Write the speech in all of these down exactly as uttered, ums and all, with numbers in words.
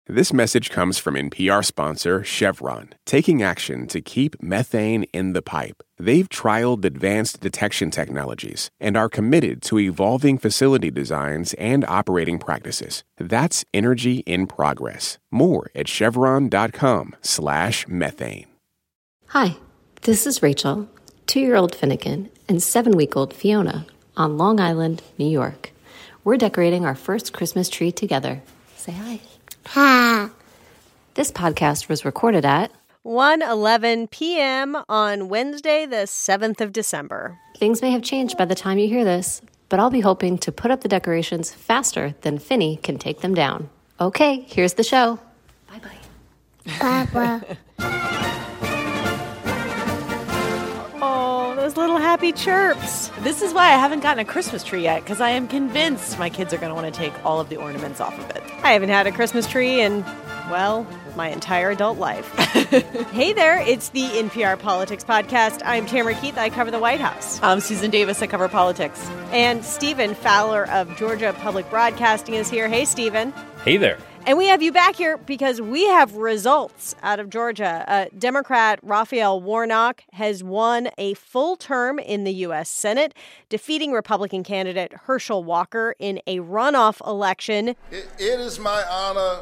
This message comes from N P R sponsor Chevron, taking action to keep methane in the pipe. They've trialed advanced detection technologies and are committed to evolving facility designs and operating practices. That's energy in progress. More at chevron.com slash methane. Hi, this is Rachel, two-year-old Finnegan, and seven-week-old Fiona on Long Island, New York. We're decorating our first Christmas tree together. Say hi. Hi. This podcast was recorded at one eleven p.m. on Wednesday, the seventh of December. Things may have changed by the time you hear this, but I'll be hoping to put up the decorations faster than Finny can take them down. Okay, here's the show. Bye-bye. Bye-bye. Oh, those little happy chirps. This is why I haven't gotten a Christmas tree yet, because I am convinced my kids are going to want to take all of the ornaments off of it. I haven't had a Christmas tree in, well, my entire adult life. Hey there, it's the N P R Politics Podcast. I'm Tamara Keith. I cover the White House. I'm Susan Davis. I cover politics. And Stephen Fowler of Georgia Public Broadcasting is here. Hey, Stephen. Hey there. And we have you back here because we have results out of Georgia. Uh, Democrat Raphael Warnock has won a full term in the U S Senate, defeating Republican candidate Herschel Walker in a runoff election. It, it is my honor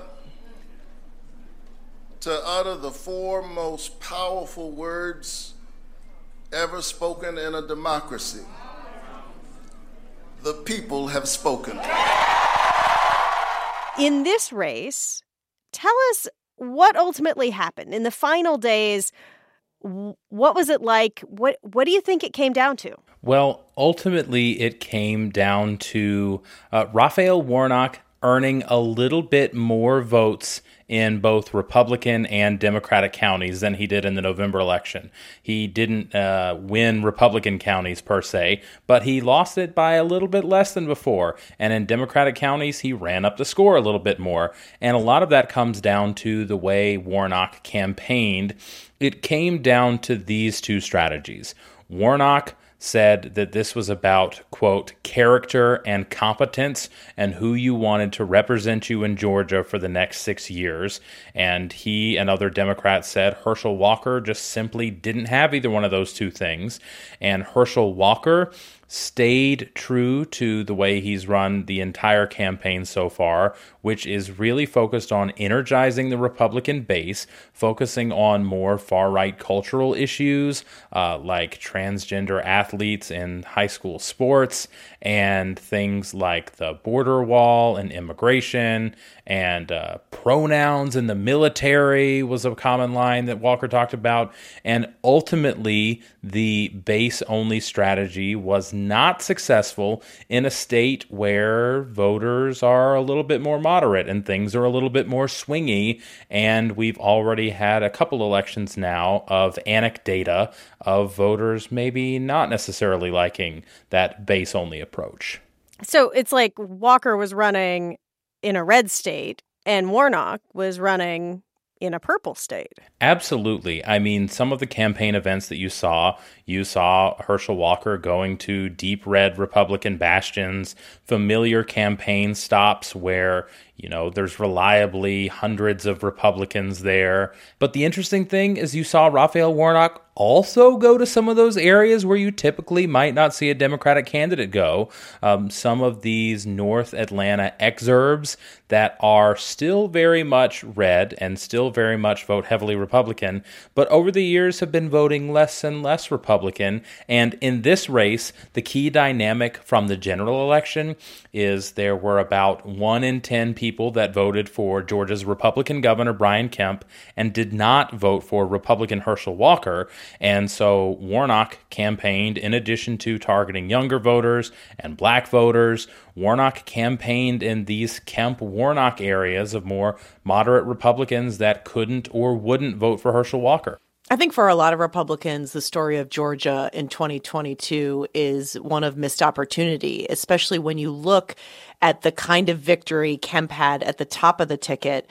to utter the four most powerful words ever spoken in a democracy. The people have spoken. In this race, tell us what ultimately happened. In the final days, what was it like? What what do you think it came down to? Well, ultimately, it came down to uh, Raphael Warnock earning a little bit more votes in both Republican and Democratic counties than he did in the November election. He didn't uh, win Republican counties per se, but he lost it by a little bit less than before. And in Democratic counties, he ran up the score a little bit more. And a lot of that comes down to the way Warnock campaigned. It came down to these two strategies. Warnock said that this was about, quote, character and competence and who you wanted to represent you in Georgia for the next six years. And he and other Democrats said Herschel Walker just simply didn't have either one of those two things. And Herschel Walker stayed true to the way he's run the entire campaign so far, which is really focused on energizing the Republican base, focusing on more far-right cultural issues uh, like transgender athletes in high school sports and things like the border wall and immigration and uh, pronouns in the military was a common line that Walker talked about. And ultimately, the base-only strategy was not successful in a state where voters are a little bit more moderate and things are a little bit more swingy. And we've already had a couple elections now of anecdata of voters maybe not necessarily liking that base-only approach. So it's like Walker was running in a red state and Warnock was running in a purple state. Absolutely. I mean, some of the campaign events that you saw, you saw Herschel Walker going to deep red Republican bastions, familiar campaign stops where, you know, there's reliably hundreds of Republicans there. But the interesting thing is you saw Raphael Warnock also go to some of those areas where you typically might not see a Democratic candidate go. Um, some of these North Atlanta exurbs that are still very much red and still very much vote heavily Republican, but over the years have been voting less and less Republican. And in this race, the key dynamic from the general election is there were about one in ten people that voted for Georgia's Republican governor, Brian Kemp, and did not vote for Republican Herschel Walker. And so Warnock campaigned, in addition to targeting younger voters and black voters, Warnock campaigned in these Kemp-Warnock areas of more moderate Republicans that couldn't or wouldn't vote for Herschel Walker. I think for a lot of Republicans, the story of Georgia in twenty twenty-two is one of missed opportunity, especially when you look at the kind of victory Kemp had at the top of the ticket.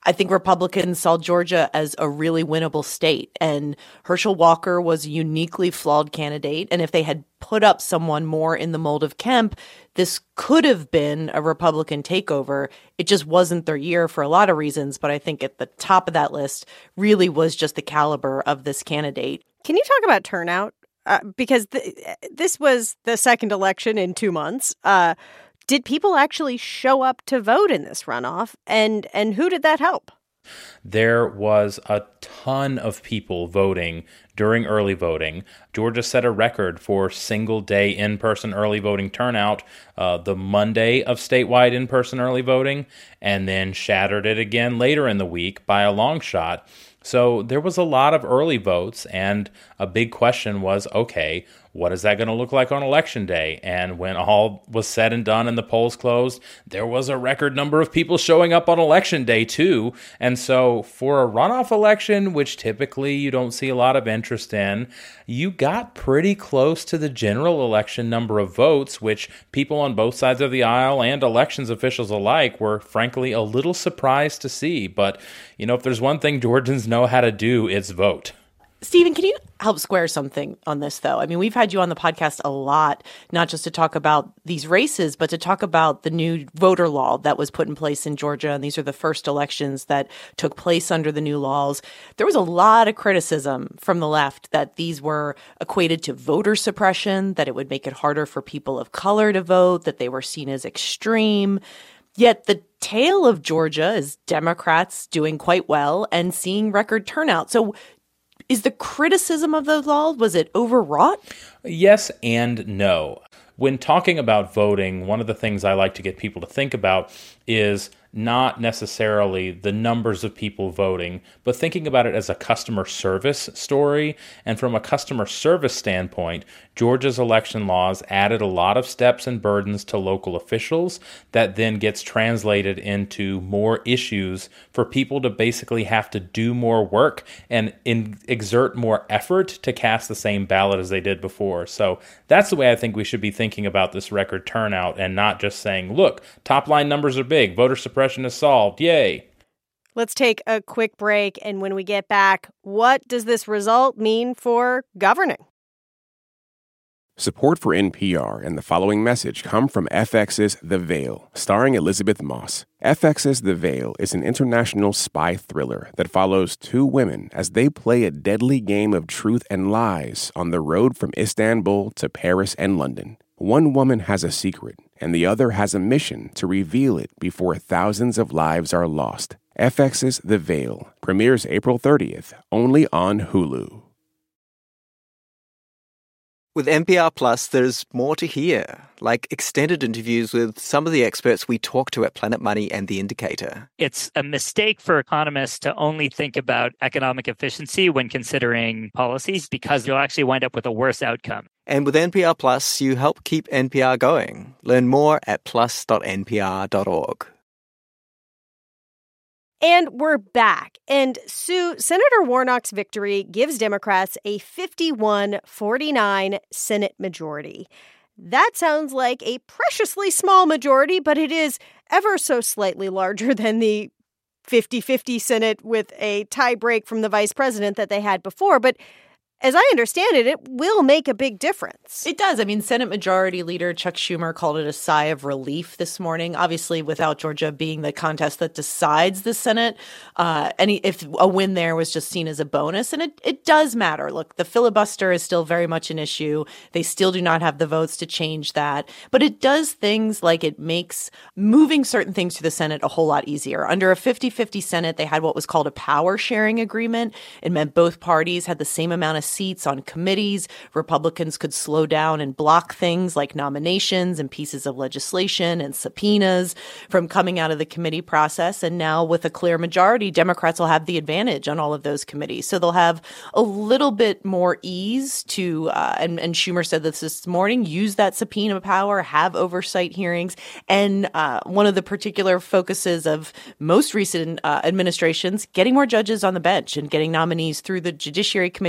I think Republicans saw Georgia as a really winnable state, and Herschel Walker was a uniquely flawed candidate. And if they had put up someone more in the mold of Kemp, this could have been a Republican takeover. It just wasn't their year for a lot of reasons. But I think at the top of that list really was just the caliber of this candidate. Can you talk about turnout? Uh, because th- this was the second election in two months. Uh, did people actually show up to vote in this runoff? And and who did that help? There was a ton of people voting during early voting. Georgia set a record for single-day in-person early voting turnout uh, the Monday of statewide in-person early voting, and then shattered it again later in the week by a long shot. So there was a lot of early votes, and a big question was, okay, what is that going to look like on Election Day? And when all was said and done and the polls closed, there was a record number of people showing up on Election Day, too. And so for a runoff election, which typically you don't see a lot of interest in, you got pretty close to the general election number of votes, which people on both sides of the aisle and elections officials alike were, frankly, a little surprised to see. But, you know, if there's one thing Georgians know how to do, it's vote. Stephen, can you help square something on this, though? I mean, we've had you on the podcast a lot, not just to talk about these races, but to talk about the new voter law that was put in place in Georgia. And these are the first elections that took place under the new laws. There was a lot of criticism from the left that these were equated to voter suppression, that it would make it harder for people of color to vote, that they were seen as extreme. Yet the tale of Georgia is Democrats doing quite well and seeing record turnout. So is the criticism of the law, was it overwrought? Yes and no. When talking about voting, one of the things I like to get people to think about is not necessarily the numbers of people voting, but thinking about it as a customer service story. And from a customer service standpoint, Georgia's election laws added a lot of steps and burdens to local officials that then gets translated into more issues for people to basically have to do more work and in, exert more effort to cast the same ballot as they did before. So that's the way I think we should be thinking about this record turnout, and not just saying, look, top line numbers are big, voter suppression is solved, yay. Let's take a quick break, and when we get back, what does this result mean for governing? Support for N P R and the following message come from F X's The Veil, starring Elizabeth Moss. F X's The Veil is an international spy thriller that follows two women as they play a deadly game of truth and lies on the road from Istanbul to Paris and London. One woman has a secret, and the other has a mission to reveal it before thousands of lives are lost. F X's The Veil premieres April thirtieth, only on Hulu. With N P R Plus, there's more to hear, like extended interviews with some of the experts we talk to at Planet Money and The Indicator. It's a mistake for economists to only think about economic efficiency when considering policies, because you'll actually wind up with a worse outcome. And with N P R Plus, you help keep N P R going. Learn more at plus dot n p r dot org. And we're back. And Sue, Senator Warnock's victory gives Democrats a fifty-one forty-nine Senate majority. That sounds like a preciously small majority, but it is ever so slightly larger than the fifty-fifty Senate with a tie break from the vice president that they had before. But as I understand it, it will make a big difference. It does. I mean, Senate Majority Leader Chuck Schumer called it a sigh of relief this morning. Obviously, without Georgia being the contest that decides the Senate, uh, any if a win there was just seen as a bonus. And it, it does matter. Look, the filibuster is still very much an issue. They still do not have the votes to change that. But it does things like it makes moving certain things to the Senate a whole lot easier. Under a fifty-fifty Senate, they had what was called a power sharing agreement. It meant both parties had the same amount of seats on committees. Republicans could slow down and block things like nominations and pieces of legislation and subpoenas from coming out of the committee process. And now with a clear majority, Democrats will have the advantage on all of those committees. So they'll have a little bit more ease to, uh, and, and Schumer said this this morning, use that subpoena power, have oversight hearings. And uh, one of the particular focuses of most recent uh, administrations, getting more judges on the bench and getting nominees through the Judiciary Committee faster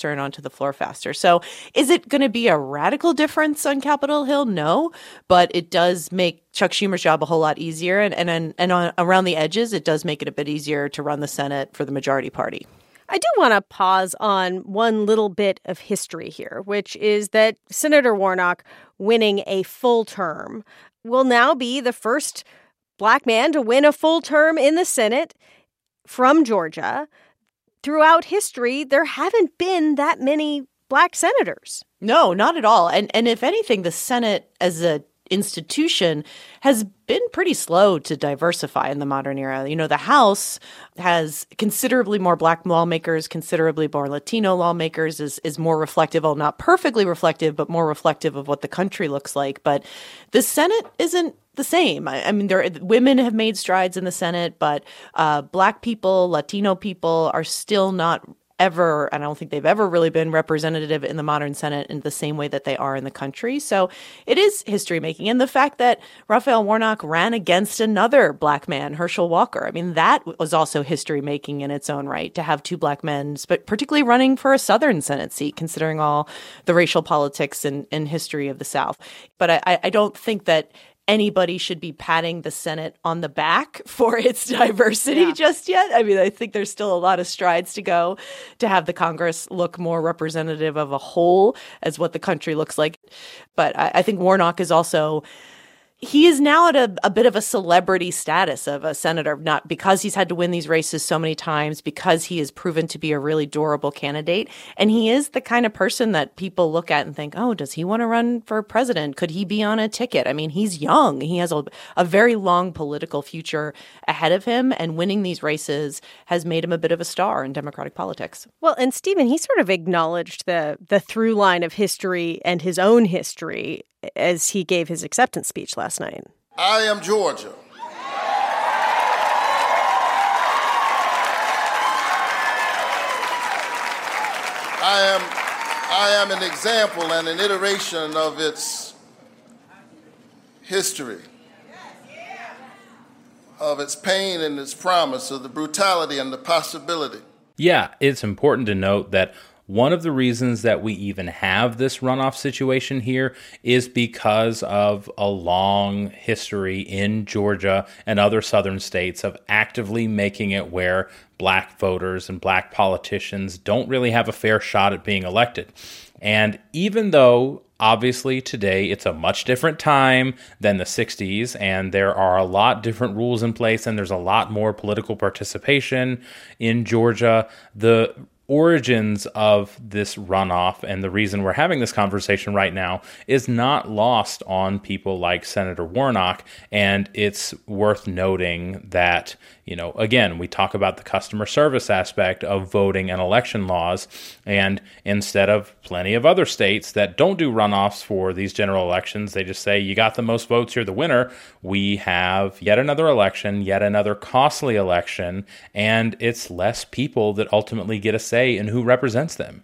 faster and onto the floor faster. So is it going to be a radical difference on Capitol Hill? No, but it does make Chuck Schumer's job a whole lot easier. And, and, and on, around the edges, it does make it a bit easier to run the Senate for the majority party. I do want to pause on one little bit of history here, which is that Senator Warnock winning a full term will now be the first Black man to win a full term in the Senate from Georgia. Throughout history, there haven't been that many Black senators. No, not at all. And and if anything, the Senate as a institution has been pretty slow to diversify in the modern era. You know, the House has considerably more Black lawmakers, considerably more Latino lawmakers, is, is more reflective, well, not perfectly reflective, but more reflective of what the country looks like. But the Senate isn't the same. I, I mean, there women have made strides in the Senate, but uh, Black people, Latino people are still not ever, and I don't think they've ever really been representative in the modern Senate in the same way that they are in the country. So it is history making. And the fact that Raphael Warnock ran against another Black man, Herschel Walker, I mean, that was also history making in its own right, to have two Black men, but particularly running for a Southern Senate seat, considering all the racial politics and, and history of the South. But I, I don't think that anybody should be patting the Senate on the back for its diversity yeah. just yet. I mean, I think there's still a lot of strides to go to have the Congress look more representative of a whole as what the country looks like. But I, I think Warnock is also... He is now at a, a bit of a celebrity status of a senator, not because he's had to win these races so many times, because he has proven to be a really durable candidate. And he is the kind of person that people look at and think, oh, does he want to run for president? Could he be on a ticket? I mean, he's young. He has a, a very long political future ahead of him. And winning these races has made him a bit of a star in Democratic politics. Well, and Stephen, he sort of acknowledged the the through line of history and his own history as he gave his acceptance speech last night. I am Georgia. I am, I am an example and an iteration of its history, of its pain and its promise, of the brutality and the possibility. Yeah, it's important to note that one of the reasons that we even have this runoff situation here is because of a long history in Georgia and other southern states of actively making it where Black voters and Black politicians don't really have a fair shot at being elected. And even though obviously today it's a much different time than the sixties, and there are a lot different rules in place, and there's a lot more political participation in Georgia, the origins of this runoff and the reason we're having this conversation right now is not lost on people like Senator Warnock. And it's worth noting that, you know, again, we talk about the customer service aspect of voting and election laws. And instead of plenty of other states that don't do runoffs for these general elections, they just say, you got the most votes, you're the winner. We have yet another election, yet another costly election, and it's less people that ultimately get a say in who represents them.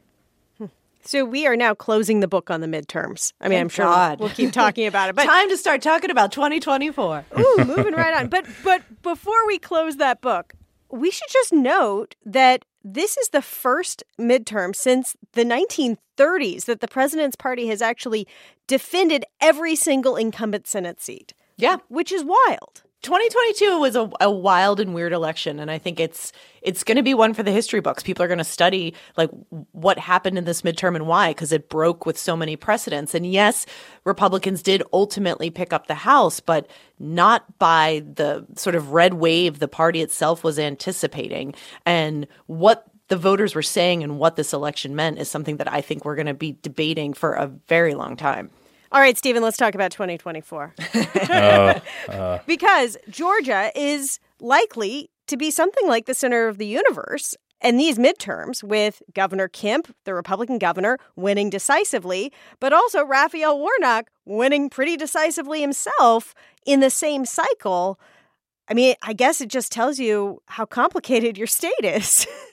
So we are now closing the book on the midterms. I mean, Thank I'm sure God. we'll keep talking about it. But time to start talking about twenty twenty-four. Ooh, moving right on. But but before we close that book, we should just note that this is the first midterm since the nineteen thirties that the president's party has actually defended every single incumbent Senate seat. Yeah. Which is wild. twenty twenty-two was a, a wild and weird election, and I think it's it's going to be one for the history books. People are going to study like what happened in this midterm and why, because it broke with so many precedents. And yes, Republicans did ultimately pick up the House, but not by the sort of red wave the party itself was anticipating. And what the voters were saying and what this election meant is something that I think we're going to be debating for a very long time. All right, Stephen, let's talk about twenty twenty-four. uh, uh. Because Georgia is likely to be something like the center of the universe. And these midterms, with Governor Kemp, the Republican governor, winning decisively, but also Raphael Warnock winning pretty decisively himself in the same cycle. I mean, I guess it just tells you how complicated your state is.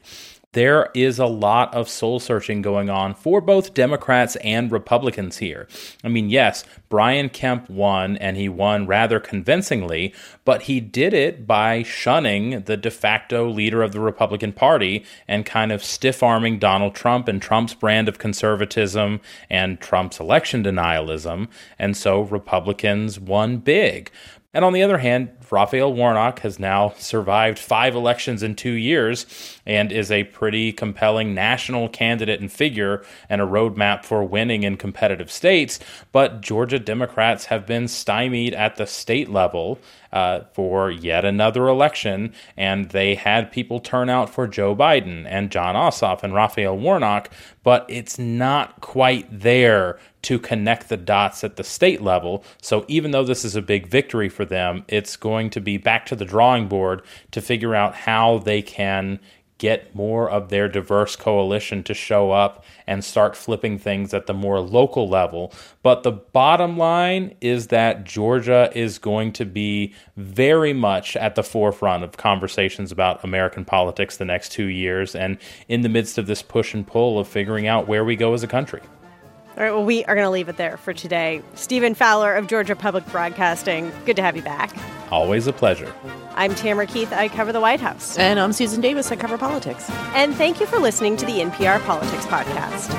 There is a lot of soul searching going on for both Democrats and Republicans here. I mean, yes, Brian Kemp won, and he won rather convincingly, but he did it by shunning the de facto leader of the Republican Party and kind of stiff-arming Donald Trump and Trump's brand of conservatism and Trump's election denialism, and so Republicans won big. And on the other hand, Raphael Warnock has now survived five elections in two years and is a pretty compelling national candidate and figure and a roadmap for winning in competitive states. But Georgia Democrats have been stymied at the state level uh, for yet another election, and they had people turn out for Joe Biden and Jon Ossoff and Raphael Warnock, but it's not quite there to connect the dots at the state level. So even though this is a big victory for them, it's going to be back to the drawing board to figure out how they can get more of their diverse coalition to show up and start flipping things at the more local level. But the bottom line is that Georgia is going to be very much at the forefront of conversations about American politics the next two years and in the midst of this push and pull of figuring out where we go as a country. All right, well, we are going to leave it there for today. Stephen Fowler of Georgia Public Broadcasting, good to have you back. Always a pleasure. I'm Tamara Keith. I cover the White House. And I'm Susan Davis. I cover politics. And thank you for listening to the N P R Politics Podcast.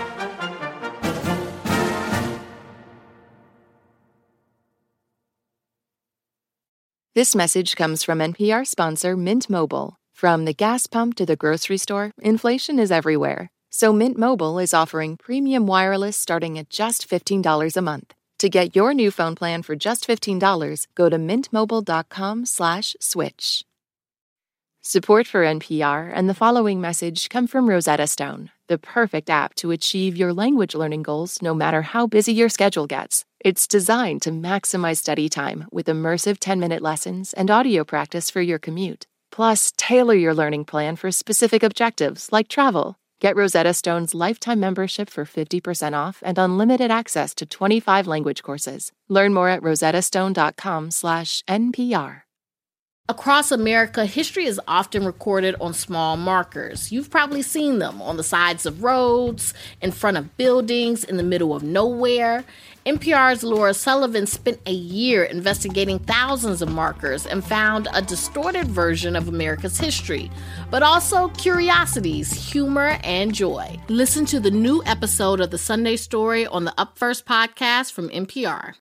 This message comes from N P R sponsor Mint Mobile. From the gas pump to the grocery store, inflation is everywhere. So Mint Mobile is offering premium wireless starting at just fifteen dollars a month. To get your new phone plan for just fifteen dollars, go to mintmobile.com slash switch. Support for N P R and the following message come from Rosetta Stone, the perfect app to achieve your language learning goals no matter how busy your schedule gets. It's designed to maximize study time with immersive ten-minute lessons and audio practice for your commute. Plus, tailor your learning plan for specific objectives like travel. Get Rosetta Stone's lifetime membership for fifty percent off and unlimited access to twenty-five language courses. Learn more at rosettastone.com slash NPR. Across America, history is often recorded on small markers. You've probably seen them on the sides of roads, in front of buildings, in the middle of nowhere. N P R's Laura Sullivan spent a year investigating thousands of markers and found a distorted version of America's history, but also curiosities, humor, and joy. Listen to the new episode of The Sunday Story on the Up First podcast from N P R.